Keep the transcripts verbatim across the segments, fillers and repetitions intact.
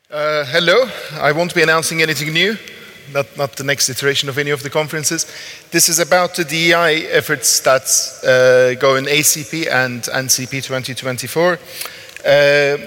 Uh, hello, I won't be announcing anything new, not, not the next iteration of any of the conferences. This is about the D E I efforts that uh, go in A C P and N C P twenty twenty-four. Uh,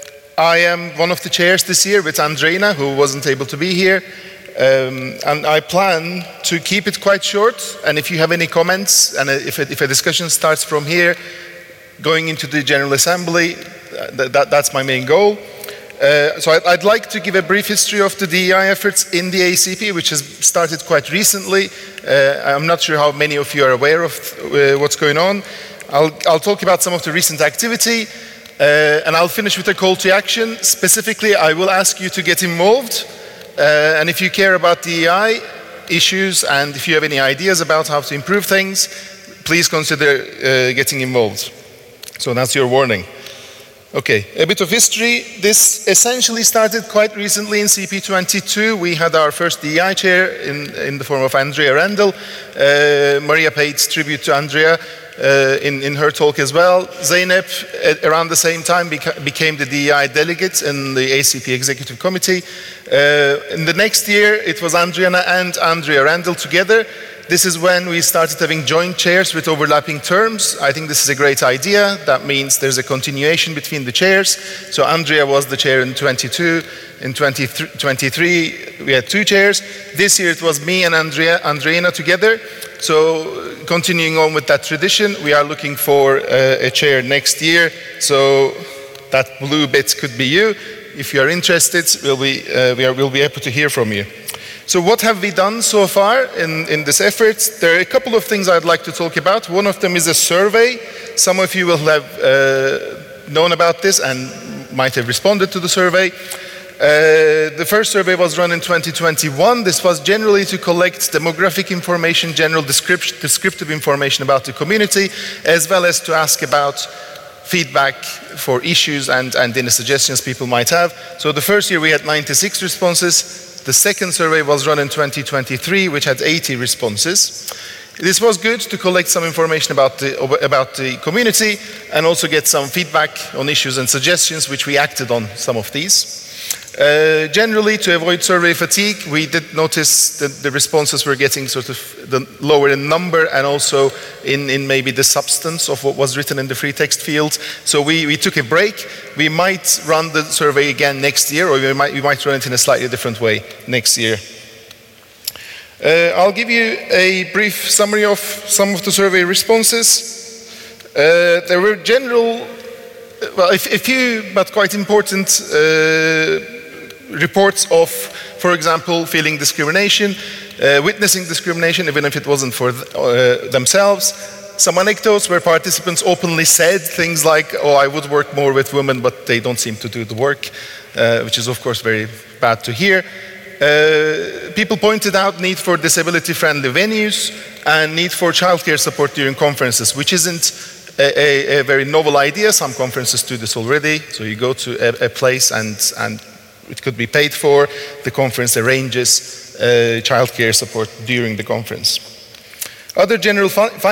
I am one of the chairs this year with Andreina, who wasn't able to be here. Um, and I plan to keep it quite short, and if you have any comments, and if a, if a discussion starts from here, going into the General Assembly, th that, that's my main goal. Uh, so I'd, I'd like to give a brief history of the D E I efforts in the A C P, which has started quite recently. Uh, I'm not sure how many of you are aware of uh, what's going on. I'll, I'll talk about some of the recent activity, uh, and I'll finish with a call to action. Specifically, I will ask you to get involved, uh, and if you care about D E I issues, and if you have any ideas about how to improve things, please consider uh, getting involved. So that's your warning. Okay, a bit of history. This essentially started quite recently in C P twenty-two. We had our first D E I chair in, in the form of Andrea Rendel. Uh, Maria paid tribute to Andrea uh, in, in her talk as well. Zeynep, at, around the same time, beca became the D E I delegate in the A C P Executive Committee. Uh, in the next year, it was Andriana and Andrea Rendel together. This is when we started having joint chairs with overlapping terms. I think this is a great idea. That means there's a continuation between the chairs. So Andrea was the chair in twenty-two. In twenty-three, we had two chairs. This year it was me and Andrea, Andreina together. So continuing on with that tradition, we are looking for uh, a chair next year. So that blue bit could be you. If you are interested, we'll be, uh, we are, we'll be able to hear from you. So what have we done so far in, in this effort? There are a couple of things I'd like to talk about. One of them is a survey. Some of you will have uh, known about this and might have responded to the survey. Uh, the first survey was run in twenty twenty-one. This was generally to collect demographic information, general description, descriptive information about the community, as well as to ask about feedback for issues and, and any suggestions people might have. So the first year we had ninety-six responses. The second survey was run in twenty twenty-three, which had eighty responses. This was good to collect some information about the, about the community and also get some feedback on issues and suggestions, which we acted on some of these. Uh, generally, to avoid survey fatigue, we did notice that the responses were getting sort of the lower in number and also in, in maybe the substance of what was written in the free text field. So we, we took a break. We might run the survey again next year, or we might, we might run it in a slightly different way next year. Uh, I'll give you a brief summary of some of the survey responses. Uh, there were general, well, a, a few, but quite important uh, reports of, for example, feeling discrimination, uh, witnessing discrimination, even if it wasn't for th uh, themselves. Some anecdotes where participants openly said things like, oh, I would work more with women, but they don't seem to do the work, uh, which is, of course, very bad to hear. Uh, people pointed out need for disability-friendly venues and need for childcare support during conferences, which isn't a, a, a very novel idea. Some conferences do this already. So you go to a, a place and, and it could be paid for. The conference arranges uh, childcare support during the conference. Other general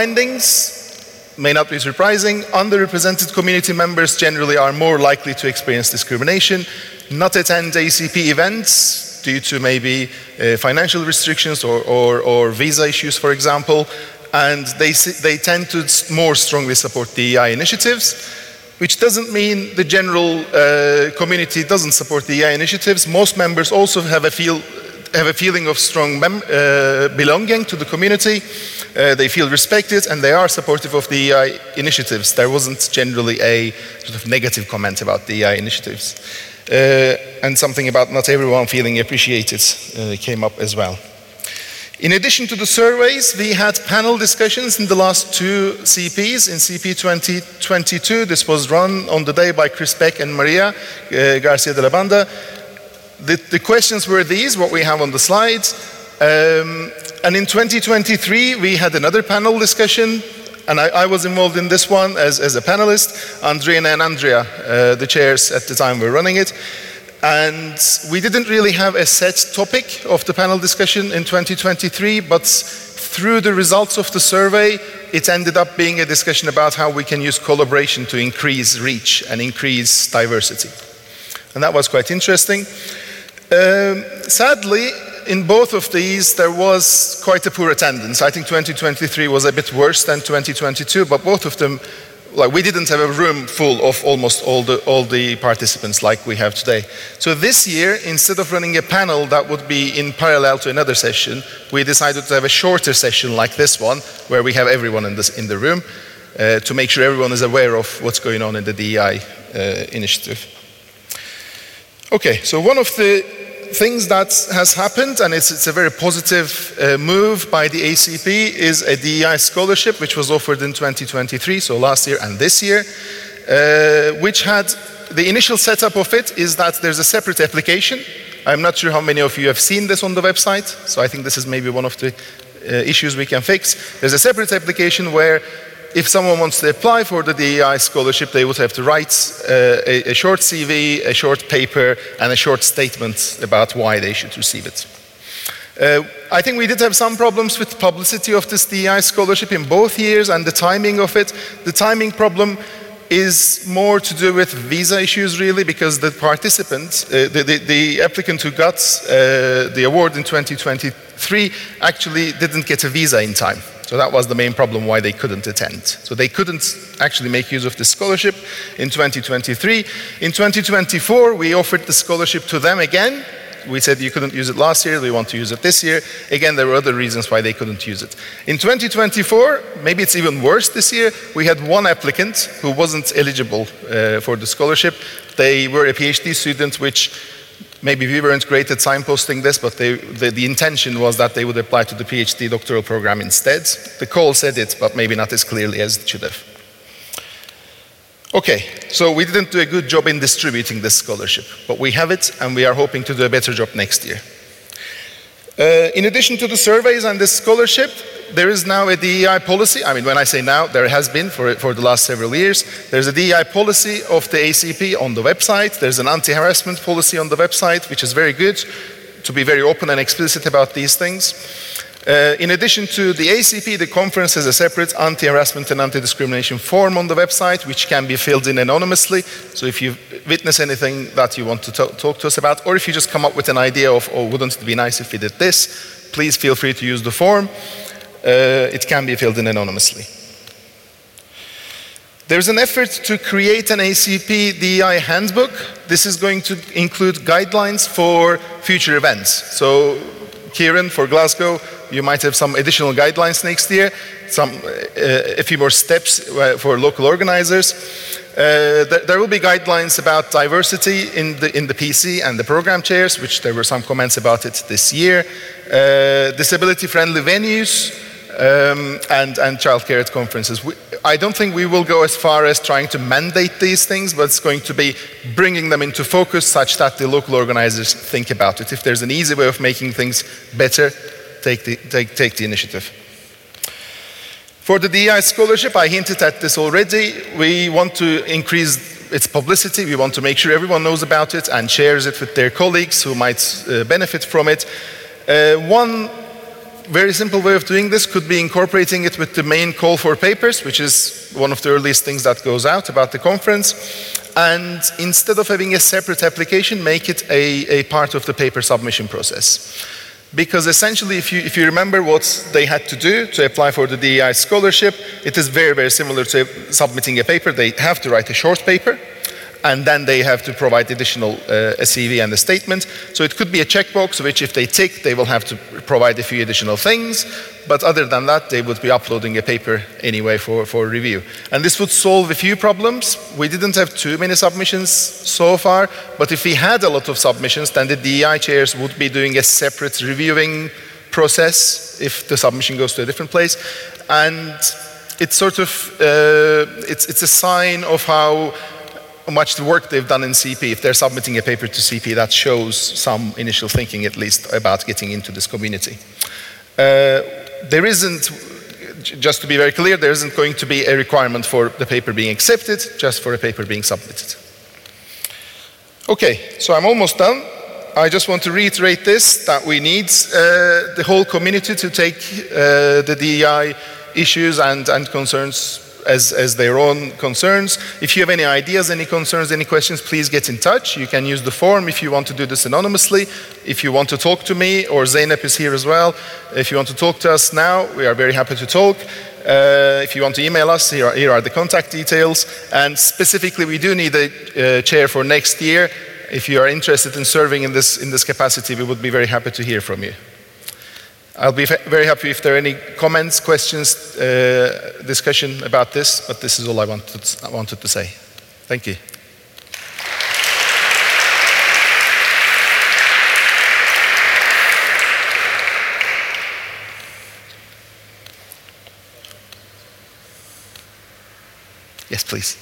findings may not be surprising. Underrepresented community members generally are more likely to experience discrimination, not attend A C P events due to maybe uh, financial restrictions or, or, or visa issues, for example, and they, they tend to more strongly support D E I initiatives, which doesn't mean the general uh, community doesn't support D E I initiatives. Most members also have a, feel, have a feeling of strong mem uh, belonging to the community. Uh, they feel respected and they are supportive of D E I initiatives. There wasn't generally a sort of negative comment about D E I initiatives. Uh, and something about not everyone feeling appreciated uh, came up as well. In addition to the surveys, we had panel discussions in the last two C Ps. In C P twenty twenty-two, this was run on the day by Chris Beck and Maria uh, Garcia de la Banda. The, the questions were these, what we have on the slides. Um, and in twenty twenty-three, we had another panel discussion, and I, I was involved in this one as, as a panelist. Andreina and Andrea, uh, the chairs at the time, were running it. And we didn't really have a set topic of the panel discussion in twenty twenty-three, but through the results of the survey, it ended up being a discussion about how we can use collaboration to increase reach and increase diversity. And that was quite interesting. Um, sadly, in both of these, there was quite a poor attendance. I think twenty twenty-three was a bit worse than twenty twenty-two, but both of them, like, we didn't have a room full of almost all the, all the participants like we have today. So this year, instead of running a panel that would be in parallel to another session, we decided to have a shorter session like this one, where we have everyone in, this, in the room, uh, to make sure everyone is aware of what's going on in the D E I uh, initiative. Okay, so one of the things that has happened, and it's, it's a very positive uh, move by the A C P, is a D E I scholarship which was offered in twenty twenty-three, so last year and this year, uh, which had, the initial setup of it is that there's a separate application. I'm not sure how many of you have seen this on the website, so I think this is maybe one of the uh, issues we can fix. There's a separate application where if someone wants to apply for the D E I scholarship, they would have to write uh, a, a short C V, a short paper, and a short statement about why they should receive it. Uh, I think we did have some problems with publicity of this D E I scholarship in both years and the timing of it. The timing problem is more to do with visa issues, really, because the participant, uh, the, the, the applicant who got uh, the award in twenty twenty-three actually didn't get a visa in time. So that was the main problem why they couldn't attend. So they couldn't actually make use of the scholarship in twenty twenty-three. In twenty twenty-four, we offered the scholarship to them again. We said you couldn't use it last year, we want to use it this year. Again, there were other reasons why they couldn't use it. In twenty twenty-four, maybe it's even worse this year, we had one applicant who wasn't eligible uh, for the scholarship. They were a PhD student, which maybe we weren't great at signposting this, but they, the, the intention was that they would apply to the PhD doctoral program instead. The call said it, but maybe not as clearly as it should have. Okay, so we didn't do a good job in distributing this scholarship, but we have it, and we are hoping to do a better job next year. Uh, in addition to the surveys and this scholarship, there is now a D E I policy. I mean, when I say now, there has been for, for the last several years. There's a D E I policy of the A C P on the website. There's an anti-harassment policy on the website, which is very good, to be very open and explicit about these things. Uh, in addition to the A C P, the conference has a separate anti-harassment and anti-discrimination form on the website, which can be filled in anonymously. So if you witness anything that you want to talk, talk to us about, or if you just come up with an idea of, oh, wouldn't it be nice if we did this, please feel free to use the form. Uh, it can be filled in anonymously. There's an effort to create an A C P D E I handbook. This is going to include guidelines for future events. So, Kieran, for Glasgow, you might have some additional guidelines next year, some, uh, a few more steps for local organizers. Uh, th there will be guidelines about diversity in the, in the P C and the program chairs, which there were some comments about it this year. Uh, disability-friendly venues, um, and, and childcare at conferences. We, I don't think we will go as far as trying to mandate these things, but it's going to be bringing them into focus such that the local organizers think about it. If there's an easy way of making things better, take the, take, take the initiative. For the D E I scholarship, I hinted at this already. We want to increase its publicity. We want to make sure everyone knows about it and shares it with their colleagues who might uh, benefit from it. Uh, one very simple way of doing this could be incorporating it with the main call for papers, which is one of the earliest things that goes out about the conference. And instead of having a separate application, make it a, a part of the paper submission process. Because essentially, if you, if you remember what they had to do to apply for the D E I scholarship, it is very, very similar to submitting a paper. They have to write a short paper, and then they have to provide additional uh, a C V and a statement. So it could be a checkbox, which if they tick, they will have to provide a few additional things. But other than that, they would be uploading a paper anyway for, for review. And this would solve a few problems. We didn't have too many submissions so far, but if we had a lot of submissions, then the D E I chairs would be doing a separate reviewing process if the submission goes to a different place. And it's sort of, uh, it's, it's a sign of how much the work they've done in C P. If they're submitting a paper to C P, that shows some initial thinking, at least, about getting into this community. Uh, there isn't, just to be very clear, there isn't going to be a requirement for the paper being accepted, just for a paper being submitted. Okay, so I'm almost done. I just want to reiterate this, that we need uh, the whole community to take uh, the D E I issues and, and concerns as, as their own concerns. If you have any ideas, any concerns, any questions, please get in touch. You can use the form if you want to do this anonymously. If you want to talk to me, or Zeynep is here as well. If you want to talk to us now, we are very happy to talk. Uh, if you want to email us, here are, here are the contact details. And specifically, we do need a uh, chair for next year. If you are interested in serving in this, in this capacity, we would be very happy to hear from you. I'll be very happy if there are any comments, questions, uh, discussion about this, but this is all I wanted, I wanted to say. Thank you. Yes, please.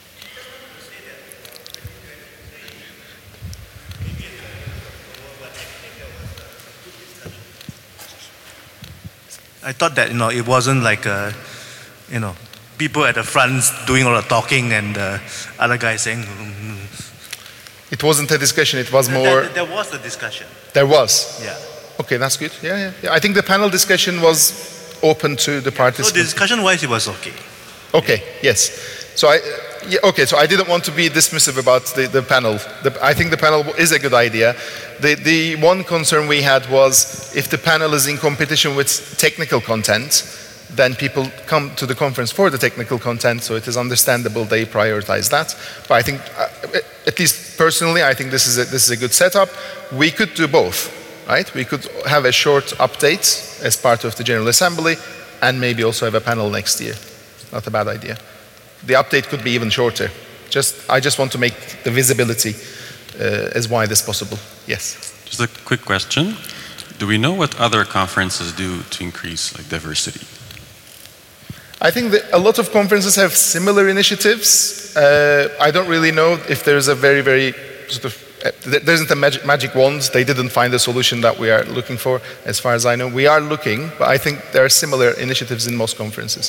I thought that, you know, it wasn't like, uh, you know, people at the front doing all the talking and the other guys saying. Mm. It wasn't a discussion, it was more. There, there was a discussion. There was? Yeah. Okay, that's good. Yeah, yeah, yeah. I think the panel discussion was open to the participants. So discussion-wise, it was okay. Okay, yes. So I, yeah, okay, so I didn't want to be dismissive about the, the panel. The, I think the panel is a good idea. The, the one concern we had was if the panel is in competition with technical content, then people come to the conference for the technical content, so it is understandable they prioritize that. But I think, uh, at least personally, I think this is, a, this is a good setup. We could do both, right? We could have a short update as part of the General Assembly and maybe also have a panel next year. Not a bad idea. The update could be even shorter. Just, I just want to make the visibility uh, as wide as possible. Yes. Just a quick question. Do we know what other conferences do to increase like diversity? I think that a lot of conferences have similar initiatives. Uh, I don't really know if there's a very, very sort of, uh, there isn't a magic, magic wand. They didn't find the solution that we are looking for, as far as I know. We are looking, but I think there are similar initiatives in most conferences.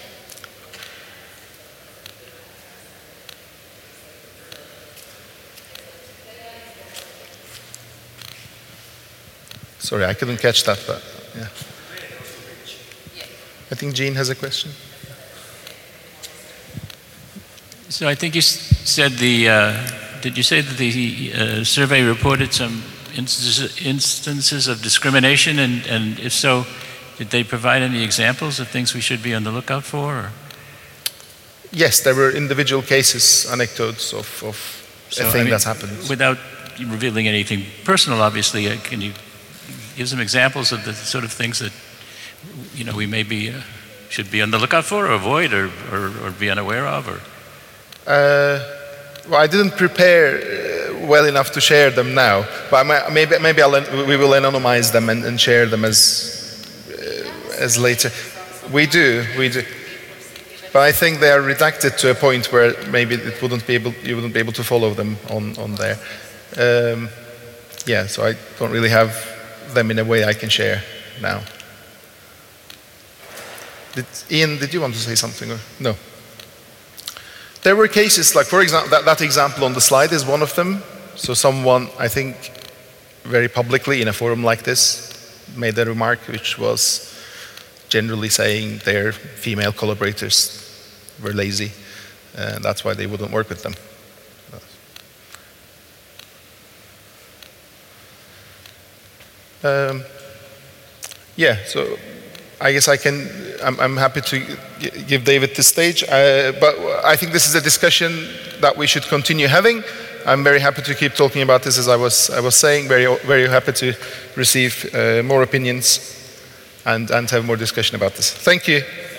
Sorry, I couldn't catch that, but yeah. I think Jean has a question. So I think you said the, uh, did you say that the uh, survey reported some instances, instances of discrimination, and, and if so, did they provide any examples of things we should be on the lookout for? Or? Yes, there were individual cases, anecdotes of, of so, a thing I mean, that's happened. Without revealing anything personal, obviously, uh, can you give some examples of the sort of things that, you know, we maybe uh, should be on the lookout for, or avoid, or, or, or be unaware of? Or? Uh, well, I didn't prepare uh, well enough to share them now, but I, maybe, maybe I'll, we will anonymize them and, and share them as, uh, as later. We do, we do. But I think they are redacted to a point where maybe it wouldn't be able, you wouldn't be able to follow them on, on there. Um, yeah, so I don't really have them in a way I can share now. Did, Ian, did you want to say something? Or? No. There were cases, like for example, that, that example on the slide is one of them. So someone, I think, very publicly in a forum like this, made a remark which was generally saying their female collaborators were lazy, and that's why they wouldn't work with them. Um, yeah, so I guess I can, I'm, I'm happy to give David the stage, uh, but I think this is a discussion that we should continue having. I'm very happy to keep talking about this, as I was, I was saying, very, very happy to receive uh, more opinions and, and have more discussion about this. Thank you.